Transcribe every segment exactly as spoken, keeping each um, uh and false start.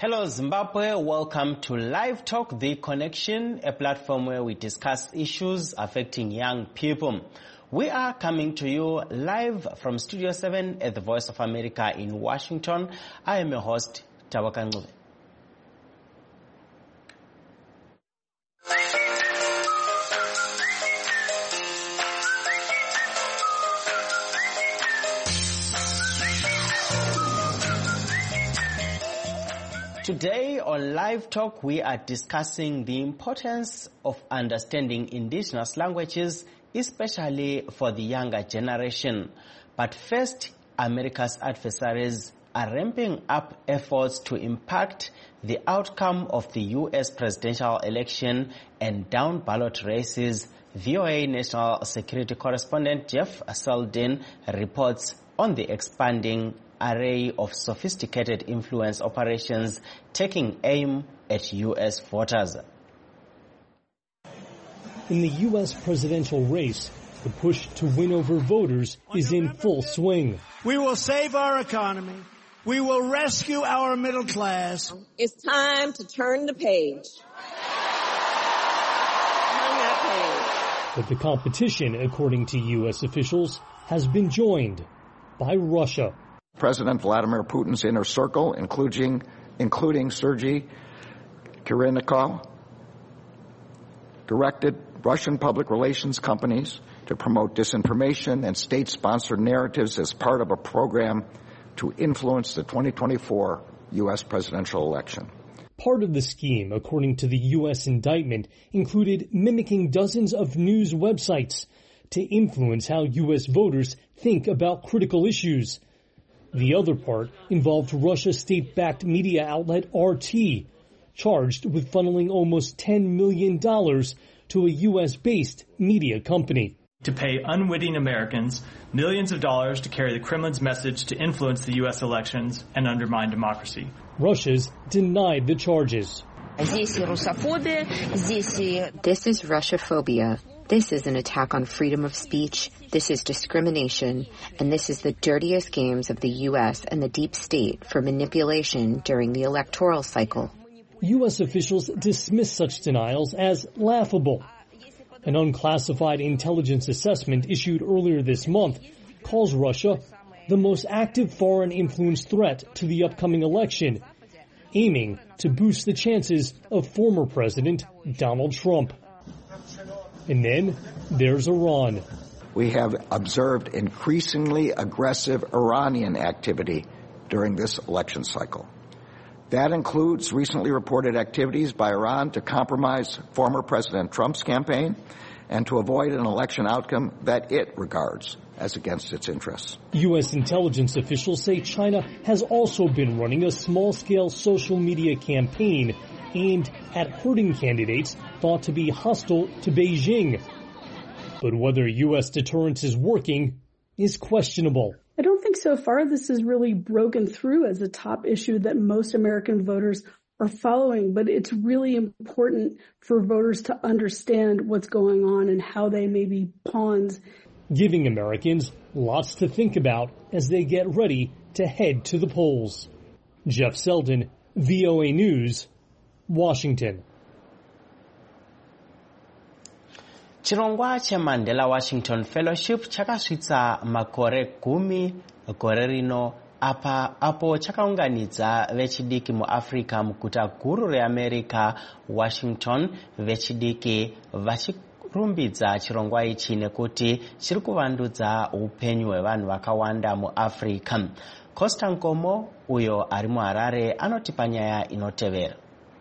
Hello Zimbabwe, welcome to Live Talk, The Connection, a platform where we discuss issues affecting young people. We are coming to you live from Studio seven at the Voice of America in Washington. I am your host, Tawaka Ngube. Today on Live Talk, we are discussing the importance of understanding indigenous languages, especially for the younger generation. But first, America's adversaries are ramping up efforts to impact the outcome of the U S presidential election and down-ballot races. V O A National Security Correspondent Jeff Seldin reports on the expanding array of sophisticated influence operations taking aim at U S voters. In the U S presidential race, the push to win over voters is in full swing. We will save our economy. We will rescue our middle class. It's time to turn the page. Turn that page. But the competition, according to U S officials, has been joined by Russia. President Vladimir Putin's inner circle, including, including Sergei Kirillenko, directed Russian public relations companies to promote disinformation and state-sponsored narratives as part of a program to influence the twenty twenty-four U S presidential election. Part of the scheme, according to the U S indictment, included mimicking dozens of news websites to influence how U S voters think about critical issues. The other part involved Russia's state-backed media outlet R T, charged with funneling almost ten million dollars to a U S-based media company. To pay unwitting Americans millions of dollars to carry the Kremlin's message to influence the U S elections and undermine democracy. Russia's denied the charges. This is Russophobia. This is an attack on freedom of speech, this is discrimination, and this is the dirtiest games of the U S and the deep state for manipulation during the electoral cycle. U S officials dismiss such denials as laughable. An unclassified intelligence assessment issued earlier this month calls Russia the most active foreign influence threat to the upcoming election, aiming to boost the chances of former President Donald Trump. And then there's Iran. We have observed increasingly aggressive Iranian activity during this election cycle. That includes recently reported activities by Iran to compromise former President Trump's campaign and to avoid an election outcome that it regards as against its interests. U S intelligence officials say China has also been running a small-scale social media campaign aimed at hurting candidates thought to be hostile to Beijing. But whether U S deterrence is working is questionable. I don't think so far this has really broken through as a top issue that most American voters are following, but it's really important for voters to understand what's going on and how they may be pawns. Giving Americans lots to think about as they get ready to head to the polls. Jeff Seldin, V O A News, Washington. Chirongwa cha Mandela Washington Fellowship chakasvitsa makore gumi gore rino apa apo chakaunganidza vechidiki muAfrica muguta guru reAmerica Washington, vechidiki vachirumbidza chirongwa ichi nekuti chiri kuvandudza upenyu hwevanhu vakawanda muAfrica. Costa Nkomo uyo ari muHarare anotipa nyaya inotevera.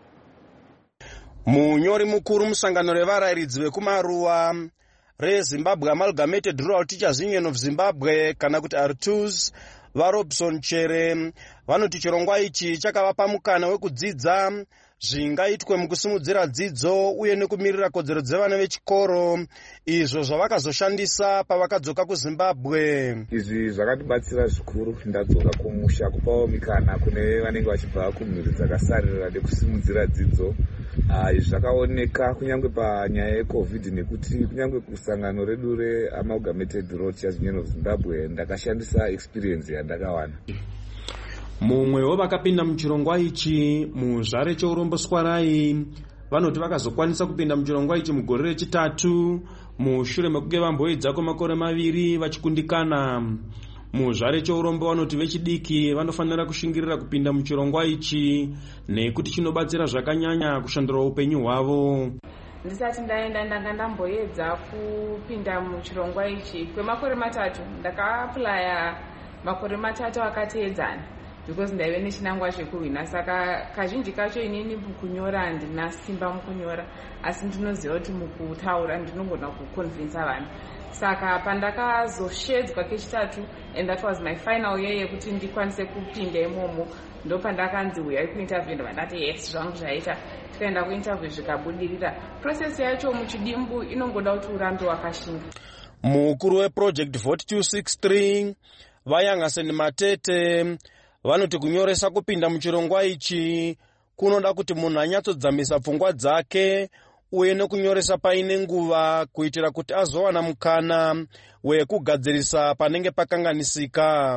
Munyori mukuru musangano revarayiridzi vekumaruwa reZimbabwe Amalgamated Rural Teachers Union of Zimbabwe kana kuti R T U S vaRobson Chere vanoti chirongwa ichi chakavapa mukana wekudzidza zvingaitwe mukusimudzira dzidzo uye nekumirira kodzero dzevana vechikoro, izvo zvavakazoshandisa pavakadzoka kuZimbabwe. Izvi zvakatibatsira zvikuru. Ndadzoka kumusha kupawo mikana kune vanenge vachibva kumhuri dzakasarira nekusimudzira dzidzo. Izvi zvakaoneka kunyange panyaya yeCovid nekuti kunyange kusangano redu reAmalgamated Rural Teachers Union of Zimbabwe ndakashandisa experience yandakawana. mumwe wevakapinda muchirongwa ichi muzvare cheurombo Swarai vanoti vakazokwanisa kupinda muchirongwa ichi mugore rechitatu mushure mekunge vamboedza kwemakore maviri vachikundikana. Muzvare cheurombo vanoti vechidiki vanofanira kushingirira kupinda muchirongwa ichi nekuti chinobatsira zvakanyanya kushandura upenyu hwavo. Ndisati ndaenda ndanga ndamboedza kupinda muchirongwa ichi kwemakore matatu, ndakaaplaya makore matatu akateedzana because ndaive nechinangwa chekuhwina, saka kazhinji kacho inini mukunyora handina simba mukunyora, asi ndinoziva kuti mukutaura ndinogona kuconvinsa vanhu. Saka pandakazoshedzwa kechitatu, and that was my final year yekuti ndikwanise kupinda imomo, ndo pandakanzi uyai kuinterview, ndo vandati yes zvangu zvaita. Tikaenda kuinterview zvikabudirira. Process yacho muchidimbu inongoda kuti urambe wakashinga. Mukuru weproject vote two sixty-three Vayangaseni Matete vanoti kunyoresa kupinda muchirongwa ichi kunoda kuti munhu anyatsodzamisa pfungwa dzake uye nekunyoresa paine nguva kuitira kuti azowana mukana wekugadzirisa panenge pakanganisika.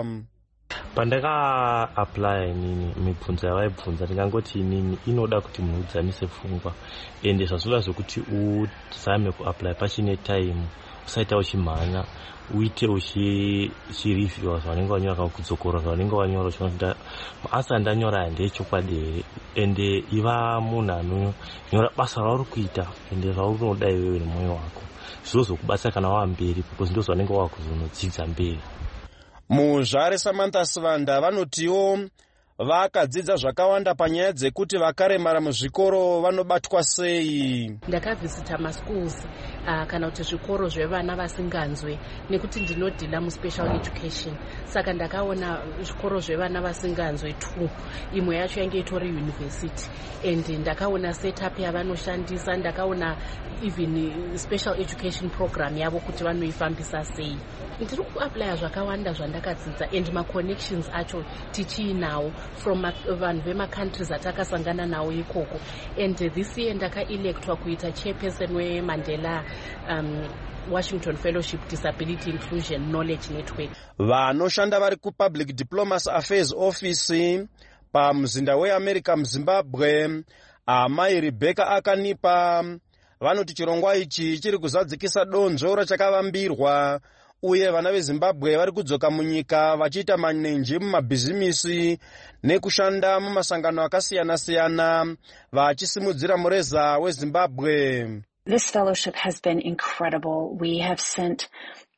Pandaka apply nini mibvunzo yavaibvunza ndingangoti inini inoda kuti munhu udzamise pfungwa ende zvazvula zvokuti uzame kuapply pachine time, usaita uchimhanya, uite uchireviewa zvavanenge vanyora kana kudzokora zvavanenge vanyora uchinoda maasa ndanyora ndechokwadi ende iva munhu anonyora basa rauri kuita ende zvaunoda iwewe nemwoyo wako zvizozokubatsira kana wamberi because ndo zvavanenge wakuzonodzidza mberi. Muzvare Samantha Svanda vanotiwo vakadzidza zvakawanda panyaya dzekuti vakaremara muzvikoro vanobatwa sei. Ndakavisita maschools uh, kana kuti zvikoro zvevana vasinganzwe nekuti ndinodhila muspecial education, saka ndakaona zvikoro zvevana vasinganzwe two, imwe yacho yange itori university, and ndakaona setup yavanoshandisa, ndakaona even special education program yavo kuti vanoifambisa sei. Ndiri kuaplya zvakawanda zvandakadzidza and maconnections acho tichiinawo from vanhu vemacountries atakasangana nawo ikoko, and this year ndakaelectwa kuita chairperson weMandela um, Washington Fellowship Disability Inclusion Knowledge Network. Vanoshanda vari kuPublic Diplomacy Affairs Office pamuzinda weAmerica muZimbabwe, amai Rebecca Akanipa vanoti chirongwa ichi chiri kuzadzikisa donzvo rachakavambirwa uye vana veZimbabwe vari kudzoka munyika vachiita manenji mumabhizimisi nekushanda mumasangano akasiyana-siyana vachisimudzira mureza weZimbabwe. This fellowship has been incredible. We have sent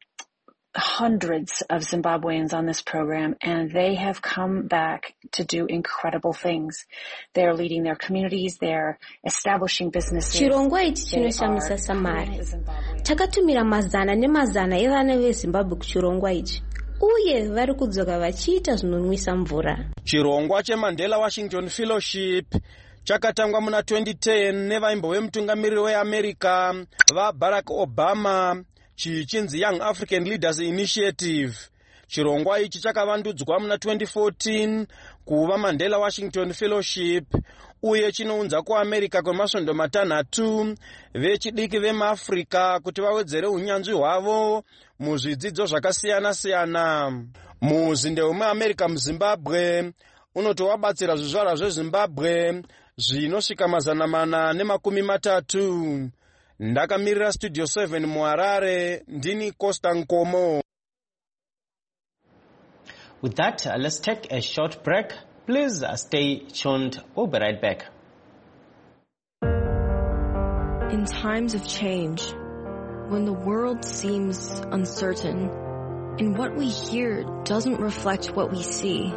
hundreds of Zimbabweans on this program, and they have come back to do incredible things. They're leading their communities, they're establishing businesses. Chirongwa ichi chinoshamisa samari. Takatumira mazana nemazana evana veZimbabwe kuchirongwa ichi, uye vari kudzoka vachiita zvinonwisa mvura. Chirongwa cheMandela Washington Fellowship chakatangwa muna twenty ten nevaimbo vemutungamiriri weAmerica vaBarack Obama chichinzi Young African Leaders Initiative. Chirongwa ichi chakavandudzwa muna twenty fourteen kuva Mandela Washington Fellowship uye chinounza kuAmerica kwemasvondo matanhatu vechidiki vemuAfrica kuti vawedzere unyanzvi hwavo muzvidzidzo zvakasiyana-siyana. Muzinde wemuAmerica muZimbabwe unoti wabatsira zvizvarwa zveZimbabwe zvinosvika mazana mana nemakumi matatu. Ndakamirira Studio seven muHarare, ndini Costa Nkomo. With that, uh, let's take a short break. Please uh, stay tuned. We'll be right back. In times of change, when the world seems uncertain and what we hear doesn't reflect what we see,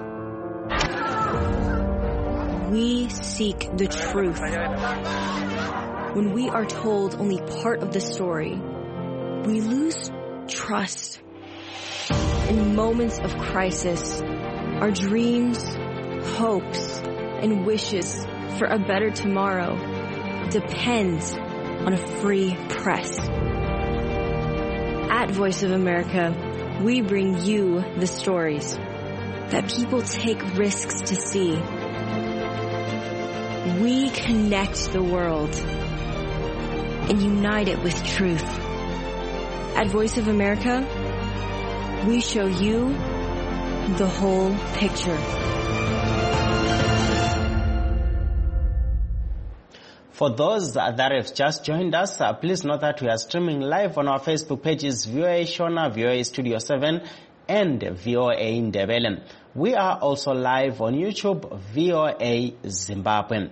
we seek the truth. When we are told only part of the story, we lose trust. In moments of crisis, our dreams, hopes, and wishes for a better tomorrow depends on a free press. At Voice of America, we bring you the stories that people take risks to see. We connect the world and unite it with truth. At Voice of America, we show you the whole picture. For those that have just joined us, uh, please note that we are streaming live on our Facebook pages V O A Shona, V O A Studio seven, and V O A Ndebele. We are also live on YouTube, V O A Zimbabwe.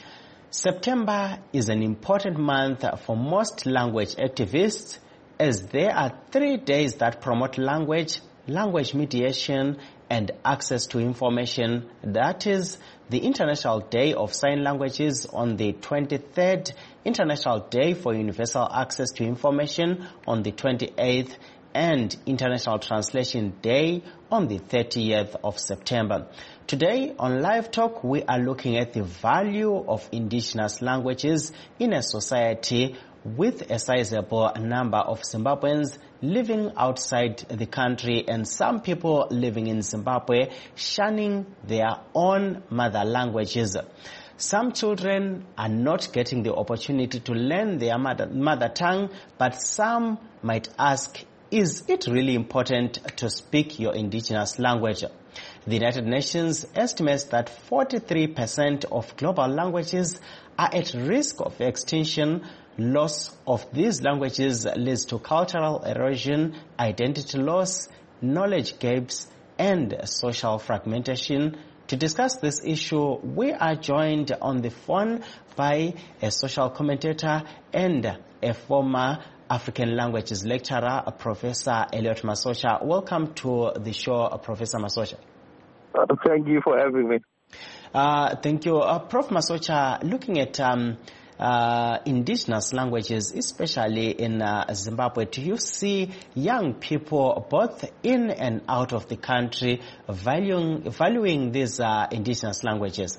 September is an important month for most language activists, as there are three days that promote language, language mediation, and access to information. That is the International Day of Sign Languages on the twenty-third, International Day for Universal Access to Information on the twenty-eighth, and International Translation Day on the thirtieth of September. Today on Live Talk, we are looking at the value of indigenous languages in a society with a sizable number of Zimbabweans living outside the country and some people living in Zimbabwe shunning their own mother languages. Some children are not getting the opportunity to learn their mother, mother tongue, but some might ask, is it really important to speak your indigenous language? The United Nations estimates that forty-three percent of global languages are at risk of extinction. Loss of these languages leads to cultural erosion, identity loss, knowledge gaps, and social fragmentation. To discuss this issue, we are joined on the phone by a social commentator and a former African languages lecturer, Professor Elliot Masocha. Welcome to the show, Professor Masocha. Uh, thank you for having me. Uh, thank you. Uh, Professor Masocha, looking at um, uh, indigenous languages, especially in uh, Zimbabwe, do you see young people both in and out of the country valuing, valuing these uh, indigenous languages?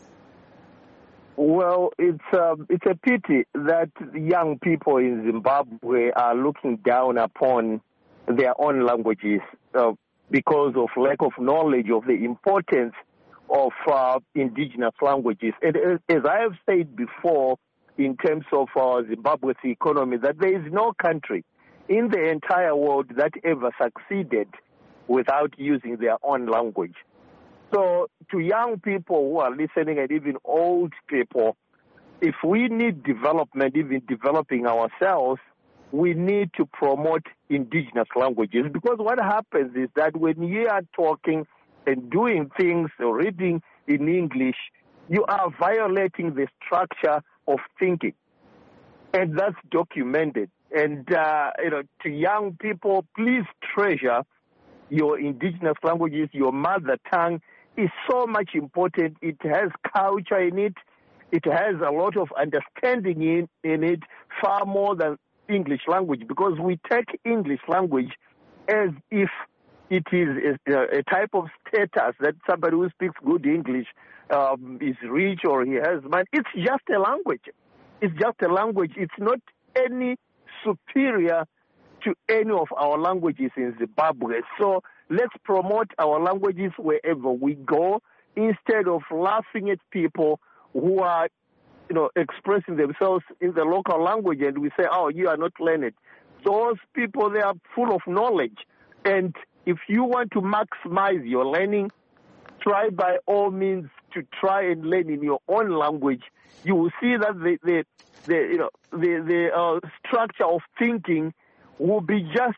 Well, it's um, it's a pity that young people in Zimbabwe are looking down upon their own languages uh, because of lack of knowledge of the importance of uh, indigenous languages. And as I have said before, in terms of uh, Zimbabwe's economy, that there is no country in the entire world that ever succeeded without using their own language. So to young people who are listening and even old people, if we need development, even developing ourselves, we need to promote indigenous languages. Because what happens is that when you are talking and doing things or reading in English, you are violating the structure of thinking. And that's documented. And, uh, you know, to young people, please treasure your indigenous languages, your mother tongue is so much important. It has culture in it. It has a lot of understanding in, in it, far more than English language, because we take English language as if it is a, a type of status that somebody who speaks good English um, is rich or he has money. It's just a language. It's just a language. It's not any superior to any of our languages in Zimbabwe. So let's promote our languages wherever we go, instead of laughing at people who are, you know, expressing themselves in the local language, and we say, oh, you are not learned. Those people, they are full of knowledge. And if you want to maximize your learning, try by all means to try and learn in your own language. You will see that the, the, the you know, the, the uh, structure of thinking will be just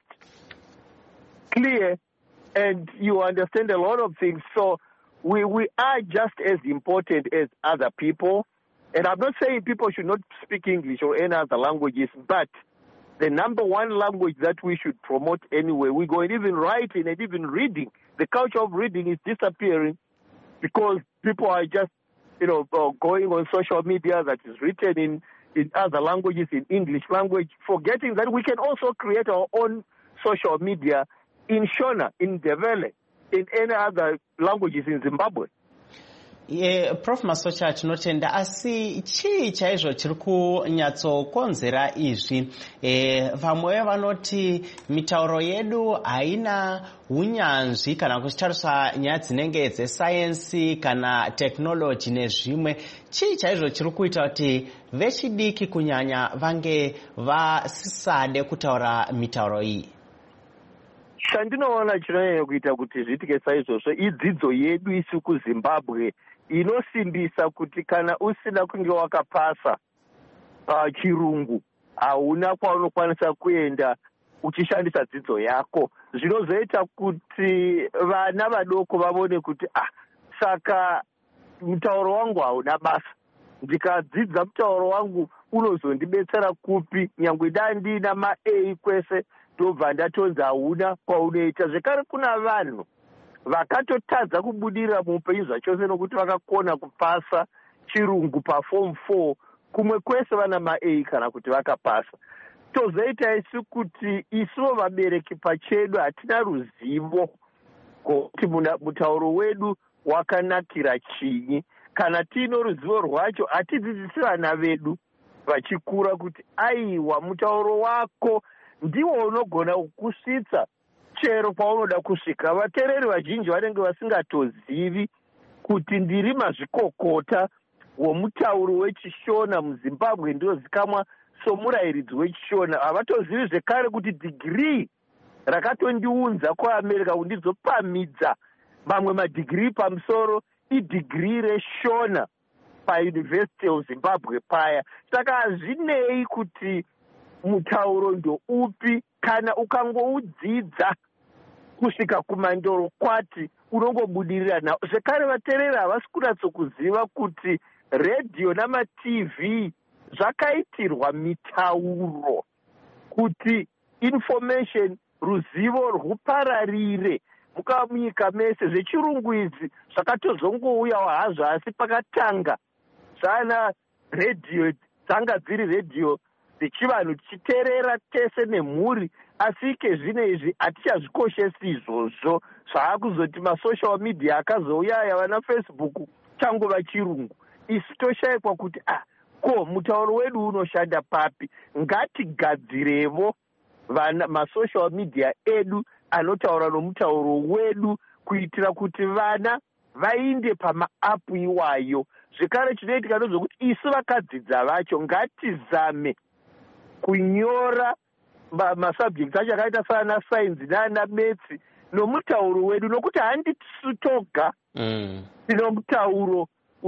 clear, and you understand a lot of things. So we, we are just as important as other people. And I'm not saying people should not speak English or any other languages, but the number one language that we should promote anyway, we go, and even writing and even reading, the culture of reading is disappearing because people are just, you know, uh, going on social media that is written in, in other languages, in English language, forgetting that we can also create our own social media in Shona, in Ndebele, in any other languages in Zimbabwe. Yeah, Prof Masocha tinotenda, asi chii chaizvo chiri kunyatsokonzera izvi? E, vamwe vanoti mitauro yedu haina unyanzvi kana kuchitariswa nyaya dzinenge dzesayensi kana technology nezvimwe. Chii chaizvo chiri kuita kuti vechidiki kunyanya vange vasisade kutaura mitauro iyi? chandinoona chinonyanya kuita kuti zviitike saizvozvo idzidzo yedu isi kuzimbabwe inosimbisa kuti kana usina kunge wakapasa pachirungu hauna kwaunokwanisa kuenda uchishandisa dzidzo yako. Zvinozoita kuti vana vadoko vavone kuti ah, saka mutauro wangu hauna basa, ndikadzidza mutauro wangu unozondibetsera kupi, nyangwe dai ndina ma-A kwese ndobva ndatonza hauna kwaunoita. Zvekare kuna vanhu vakatotadza kubudira muupenyu zvachose nokuti vakakona kupasa chirungu paform four, kumwe kwese vana ma-A kana kuti vakapasa. Tozoita isu kuti isuwo vabereki pachedu hatina ruzivo kuti mutauro wedu wakanakira chinyi. Kana tino ruzivo rwacho hatidzidzisi vana vedu vachikura kuti aiwa mutauro wako ndiwo unogona kusvitsa chero paunoda kusvika. Vateereri vazhinji vanenge vasingatozivi kuti ndiri mazvikokota womutauro wechishona muZimbabwe ndinozikamwa somurayiridzi wechishona. Havatozivi zvekare kuti dhigirii rakatondiunza kuAmerica kundizopamidza mamwe madhigirii pamusoro idhigirii reshona paUniversity of Zimbabwe paya. Saka hazvinei kuti mutauro ndoupi, kana ukangoudzidza kusvika kumandoro kwati unongobudirira nawo. Zvekare vateereri havasi kunyatsokuziva kuti redhiyo nama-TV zvakaitirwa mitauro kuti information, ruzivo rwupararire mukamunyika mese. Zvechirungu idzi zvakatozongouyawo hazvo, asi pakatanga zvana redhiyo dzanga dziri redhiyo dzechivanhu tichiteerera tese nemhuri, asi ike zvino izvi hatichazvikoshesi izvozvo. Zvaakuzoti masocial media akazouyaya vana Facebook changova chirungu. Isi toshayikwa kuti ah, ko mutauro wedu unoshanda papi. Ngatigadzirevo vana masocial media edu anotaura nomutauro wedu kuitira kuti vana vainde pamaapu iwayo. Zvekare chinoitika ndezvokuti isu vakadzidza vacho ngatizame kunyora masubjects acho akaita sana sainzi nana metsi nomutauro wedu, nokuti handisi toga tino mutauro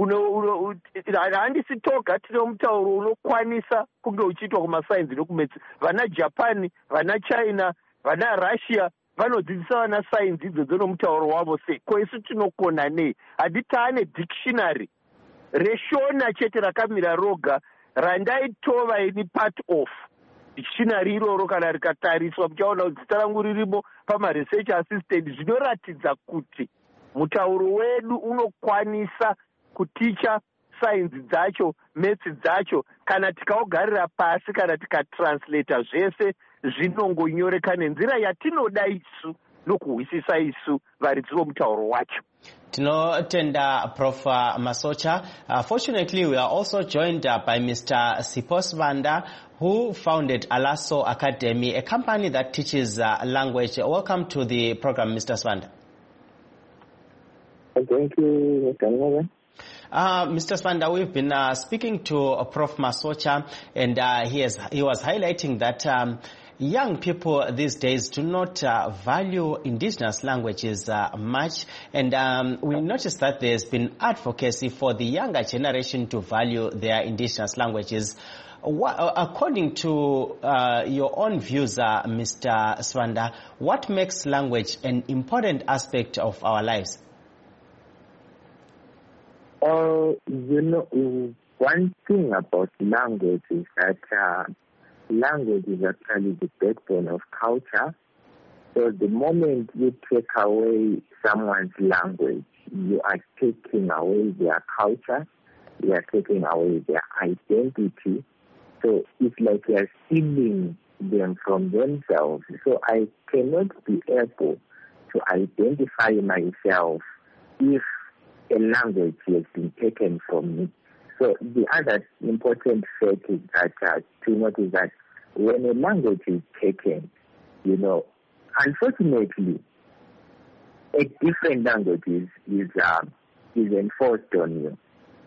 handisi toga tino mutauro unokwanisa kunge uchiitwa kumasainzi nokumetsi. Vana Japan, vana China, vana Russia vanodzidzisa vana sainzi idzodzo nomutauro wavo sei. Ko isu tinokona nei? Handitaane dictionary reshona chete rakamira roga randaitova ini part of dictionary iroro. Kana rikatariswa muchaona kuti zita rangu ririmo pamaresearch assistant, zvinoratidza kuti mutauro wedu unokwanisa kuticha sainzi dzacho, metsi dzacho. Kana tikaugarira pasi, kana tikatranslata zvese zvinongonyoreka nenzira yatinoda isu nokuhwisisa isu varidzi vomutauro wacho. Tinotenda Prof Masocha. Uh, fortunately, we are also joined uh, by Mister Sipho Sibanda, who founded Alaso Academy, a company that teaches uh, language. Welcome to the program, Mister Sibanda. Thank you, Mister Ngoga. Uh, Mister Sibanda, we've been uh, speaking to uh, Prof Masocha, and uh, he, has, he was highlighting that um, young people these days do not uh, value indigenous languages uh, much, and um, we noticed that there's been advocacy for the younger generation to value their indigenous languages. What, uh, according to uh, your own views, uh, Mister Sibanda, what makes language an important aspect of our lives? Uh, you know, one thing about language is that uh, language is actually the backbone of culture. So the moment you take away someone's language, you are taking away their culture, you are taking away their identity. So it's like you are stealing them from themselves. So I cannot be able to identify myself if a language has been taken from me. So the other important fact is that uh, to notice that when a language is taken, you know, unfortunately, a different language is is, uh, is enforced on you.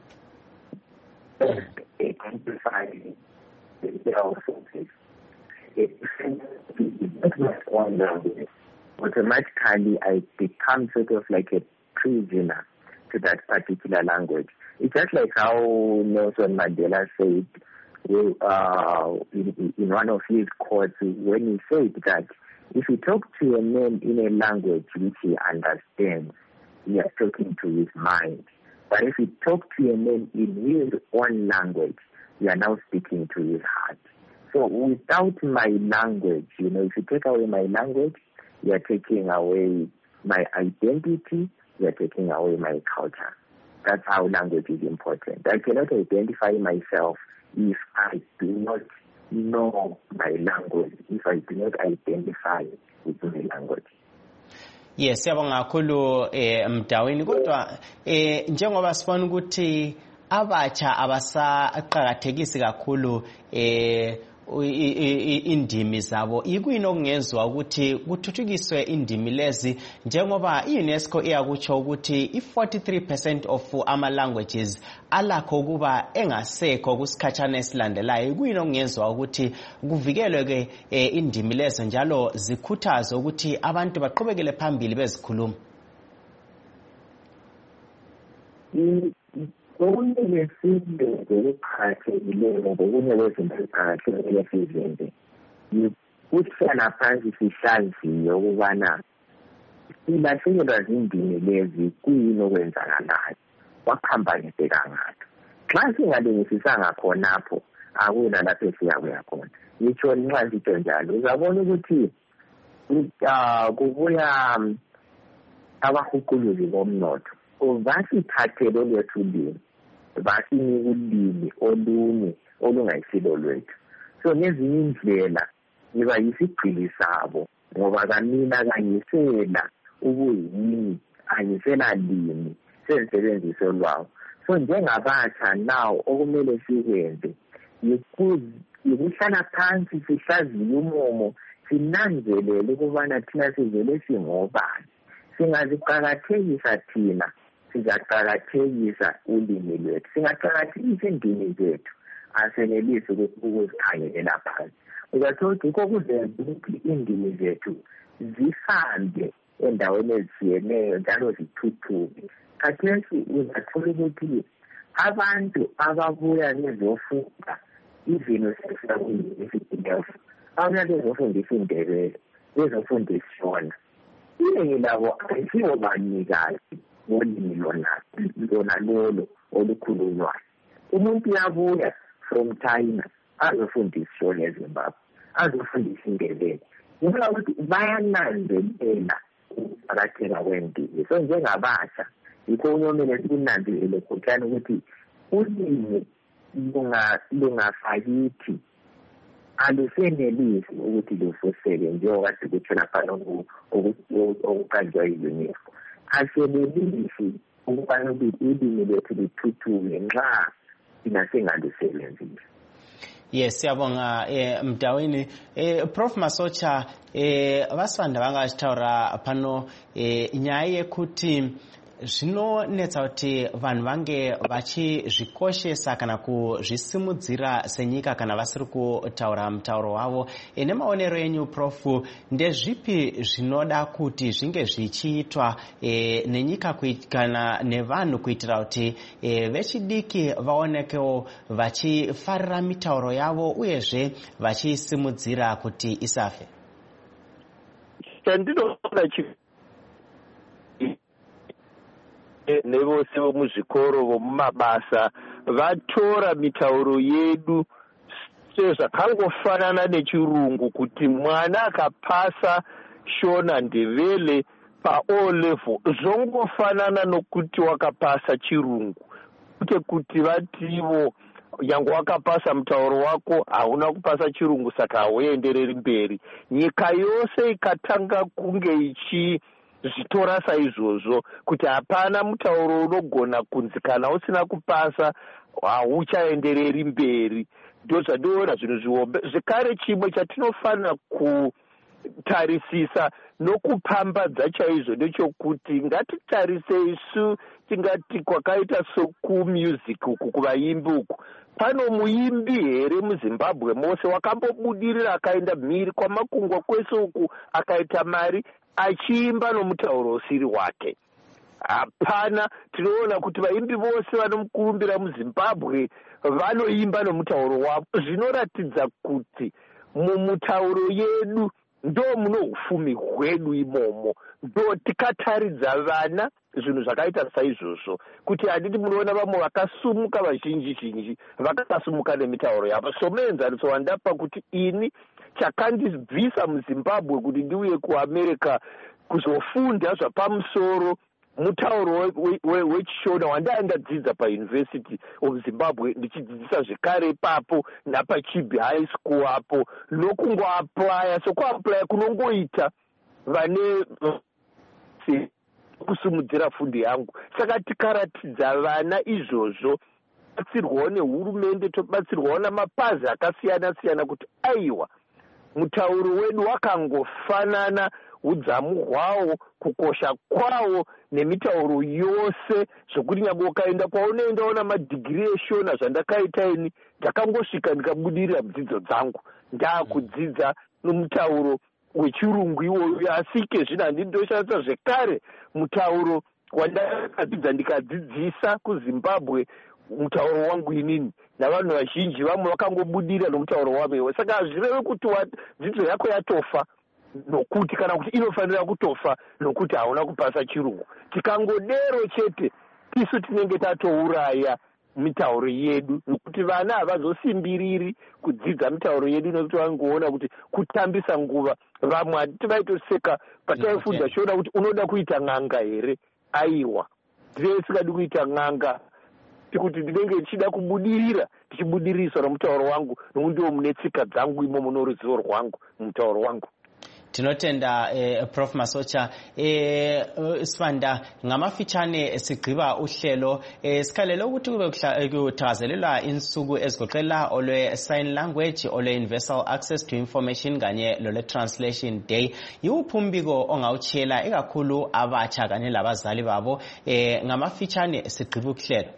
It amplifies the forces. It is not one language. automatically I become sort of like a prisoner to that particular language. It's just like how Nelson Mandela said uh, in, in one of his quotes when he said that if you talk to a man in a language which he understands, you are talking to his mind. But if you talk to a man in his own language, you are now speaking to his heart. So without my language, you know, if you take away my language, you are taking away my identity, you are taking away my culture. That's how language is important. I cannot identify myself if I do not know my language, if I do not identify with my language. Yes, siyabonga kakhulu eh Mdawini kodwa eh njengoba sifuna ukuthi abatsha abasaqhakathekisi kakhulu eh indimi zabo ikuyini okungenzwa ukuthi kuthuthukiswe indimi lezi njengoba iUNESCO iyakutsho ukuthi i-forty-three percent of ama languages alakho kuba engasekho kusikhatshana esilandelayo ikuyini okungenzwa ukuthi kuvikelwe ke indimi lezi njalo zikhuthazwe ukuthi abantu baqhubekele phambili bezikhuluma. Okunye lesinto ngokuqakathekileyo ngokunye kwezinto eziqakathekile sizenze ukuhlala phansi sihlaziye ukubana silahlekelwa zindimi lezi kuyini okwenzakalayo kwaphambaniseka ngayo. Xa singalungisisanga khonapho akuna lapho esiyakuya khona. Ngitsho nxa ntsho njalo uzabona ukuthi kubuya abahuquluzi bomnotho basithathele lwethu limi basinika ulimi olunye olungayisilo lwethu. So nezinye indlela ngiba yisigcili sabo ngoba kamina kanyisela ubuyini anyisela limi sensebenzise lwawo. So njengabatsha now okumele sikwenze yikuhlala phansi sihlaziye umumo sinanzelele ukubana thina sizele singobani singaziqakathekisa thina sizaqakathekisa ulimi lwethu singaqakathekisa indimi zethu asenelisi ukuzikhangelela phansi. Uzathola ukuthi kokuzenza ukuthi indimi zethu zihambe endaweni ezitshiyeneyo njalo zithuthuke. Khathesi uzathola ukuthi abantu ababuya bezofunda izimo sesifika kuyunivesithi level ababuya bezofundisa iNdebele bezofunda isiShona iningi labo ayisiwo banikazi ngolimi lona lona lolo olukhulunywayo. Umuntu uyabuya from China azofunda isiShona eZimbabwe azofundisa iNdebele ngoba ukuthi bayananzelela ukuqakatheka kwendimi. So njengabatsha yikho unyomele sikunanzelele khona ukuthi ulimi lungafakithi alusenelisi ukuthi lufuseke njengoba sikutsho lapha okuqanjwa yi-UNESCO. Asenelisi ukubana ulimi lwethu luthuthuke nxa thina singalusebenzisi. Yes, siyabonga eh Mdawini eh Prof Masocha eh abasanda bangachitaura pano eh nyaya yekuti zvinonetsa kuti vanhu vange vachizvikoshesa kana kuzvisimudzira senyika kana vasiri kutaura mutauro wavo. Ene maonero enyu Prof, ndezvipi zvinoda kuti zvinge zvichiitwa e, nenyika kana nevanhu kuitira kuti e, vechidiki vaonekewo vachifarira mitauro yavo uyezve vachisimudzira kuti isafe? Chandinoona chi nevose vomuzvikoro vomumabasa vatora mitauro yedu sezvakangofanana nechirungu kuti mwana akapasa Shona Ndebele pa-O level zvongofanana nokuti wakapasa chirungu kuti kuti vativo yangu wakapasa mutauro wako hauna kupasa chirungu saka hauendereri mberi. Nyika yose ikatanga kunge ichi zvitora saizvozvo kuti hapana mutauro unogona kunzi kana usina kupasa hauchaendereri mberi. Ndo zvandiona zvinhu zviombe. Zvekare chimwe chatinofanira kutarisisa nokupambadza chaizvo ndechokuti ngatitarise isu tingati kwakaita sokumusic uku kuvaimbi uku. Pano muimbi here muZimbabwe mose wakambobudirira akaenda mhiri kwamakungwa kwese uku akaita mari achiimba nomutauro usiri wake. Hapana, tinoona kuti vaimbi vose vanomukurumbira muZimbabwe vanoimba nomutauro wavo. Zvinoratidza kuti mumutauro yedu ndo muno ufumi hwedu imomo, ndo tikataridza vana zvinhu zvakaita saizvozvo, kuti handiti munoona vamwe vakasumuka vazhinji zhinji vakasumuka nemitauro yavo. So muenzaniso wandapa kuti ini chakandibvisa muZimbabwe kuti ndiuye kuAmerica kuzofunda zvapamusoro mutauro wechishona wandaenda dzidza paUniversity of Zimbabwe, ndichidzidzisa zvekare ipapo napaChibi High School apo, nokungoaplaya. So kuaplaya kunongoita vane kusumudzira fundo yangu. Saka tikaratidza vana izvozvo, tobatsirwawo nehurumende, tobatsirwawo namapazi akasiyana siyana kuti aiwa, mutauro wedu wakangofanana udzamu hwawo, kukosha kwawo nemitauro yose, zvokuti nyangwe ukaenda kwaunoenda ona madhigiri eshona zvandakaita ini, ndakangosvika ndikabudirira mudzidzo dzangu ndakudzidza nomutauro wechirungu iwoyo. Asi kezvino handini ndoshandisa zvekare mutauro wandakadzidza ndikadzidzisa kuZimbabwe, mutauro wangu inini, navanhu vazhinji vamwe vakangobudira nomutauro wavo. Saka hazvirevi kuti dzidzo yako yatofa nokuti kana kuti inofanira kutofa nokuti hauna kupasa chirungu. Tikangodero chete isu tinenge tatouraya mitauro yedu, nokuti vana havazosimbiriri kudzidza mitauro yedu nokuti vangoona kuti kutambisa nguva. Vamwe handiti vaitoseka pataifunda chiona kuti unoda kuita n'anga here. Aiwa, ndisingadii kuita n'anga, kuti ndinenge ndichida kubudirira, ndichibudiriswa nomutauro wangu, nokuti ndiwo mune tsika dzangu imomo noruzivo rwangu mutauro wangu. Tinotenda eh, Prof Masocha. eh, Sibanda, ngamafitshane sigqiba uhlelo eh, sikhalele ukuthi kube kuthakazelelwa insuku ezigoqela olwe sign language, olwe universal access to information kanye lole translation day. Yiwuphi umbiko ongawutshela ikakhulu abatsha kanye labazali babo eh, ngamafitshane sigqiba uhlelo?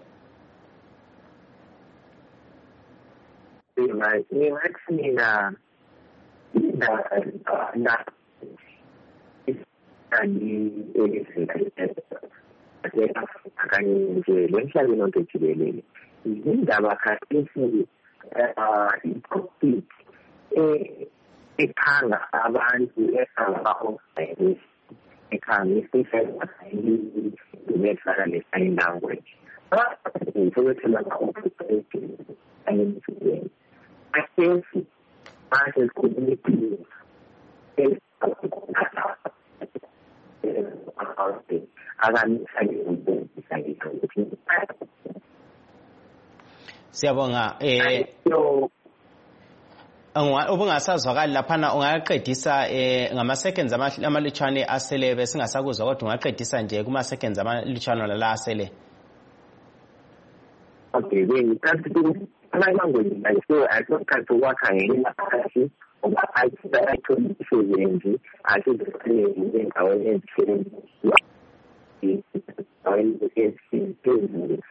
Mina na na ani akanye nje lenhlalo nto jikelele indaba kahle ipropit eh ekhanga abantu esabaho ekhanga isifela nemethana le sign language so it's like complicated and I think manje community is siyabonga. eh ubungasazwakali laphana ungaqedisa eh ngama seconds amalutshwane asele bese singasakuzwa, kodwa ungaqedisa nje kuma seconds amalutshwane la asele. Okay, then can't do my language. I so I don't can't work in a country. I I told you I should say our education. I is is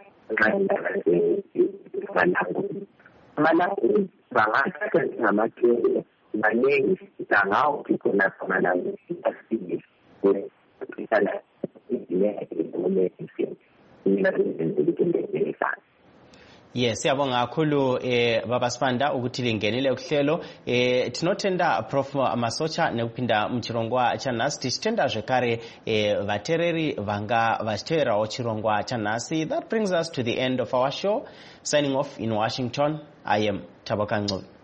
Malangu bangaka namake mane tangao kikona malangu asili kule kitana ile ile ile Yes, siyabonga kakhulu eh baba Sibanda ukuthi lingenile uhlelo. eh tinotenda Prof Masocha nekupinda muchirongwa chanasi, tichitenda zvekare eh vatereri vanga vachiteerawo chirongwa chanasi. That brings us to the end of our show. Signing off in Washington, I am Taboka Ngcobo.